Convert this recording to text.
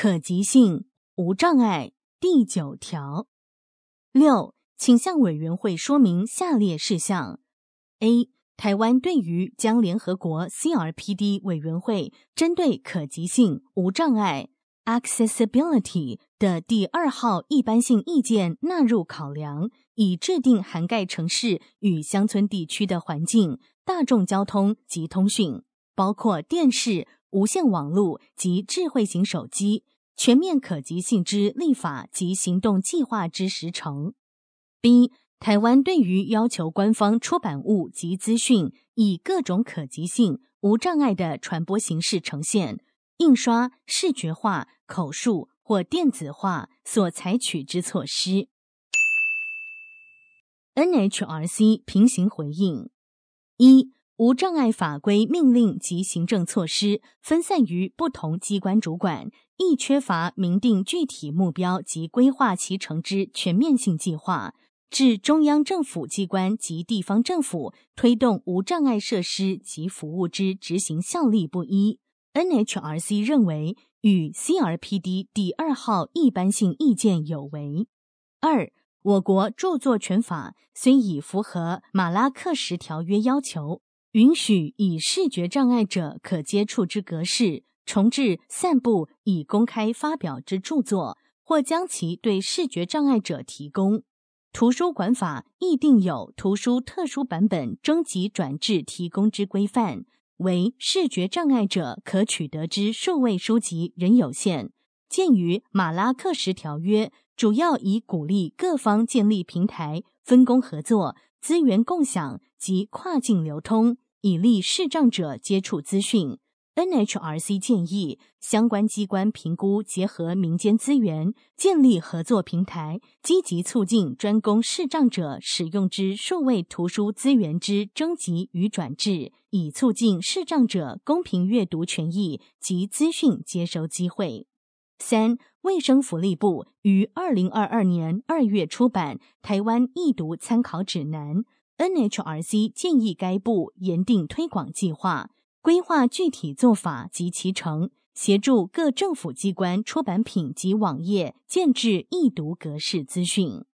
可及性、无障碍第9条。6. 请向委员会说明下列事项。A. 台湾对于将联合国 CRPD 委员会针对可及性、无障碍 accessibility 的第2号一般性意见纳入考量，以制定涵盖城市与乡村地区的环境、大众交通及通讯，包括电视、无线网络及智慧型手机，全面可及性之立法及行动计划之时程。B. 台湾对于要求官方出版物及资讯以各种可及性、无障碍的传播形式呈现，印刷、视觉化、口述或电子化所采取之措施。NHRC 平行回应。1. 无障碍法规命令及行政措施分散于不同机关主管，亦缺乏明定具体目标及规划其成之全面性计划，致中央政府机关及地方政府推动无障碍设施及服务之执行效力不一。NHRC 认为与 CRPD 第2号一般性意见有违。2. 我国著作权法虽已符合马拉喀什条约要求，允许以视觉障碍者可接触之格式重制、散布以公开发表之著作，或将其对视觉障碍者提供。图书馆法亦定有图书特殊版本征集转制提供之规范，为视觉障碍者可取得之数位书籍仍有限。鉴于马拉喀什条约主要以鼓励各方建立平台、分工合作、资源共享及跨境流通，以利视障者接触资讯， NHRC 建议相关机关评估结合民间资源，建立合作平台，积极促进专供视障者使用之数位图书资源之征集与转制，以促进视障者公平阅读权益及资讯接收机会。3. 卫生福利部于2022年2月出版《台湾易读参考指南》， NHRC 建议该部研定推广计划，规划具体做法及其程，协助各政府机关出版品及网页建置易读格式资讯。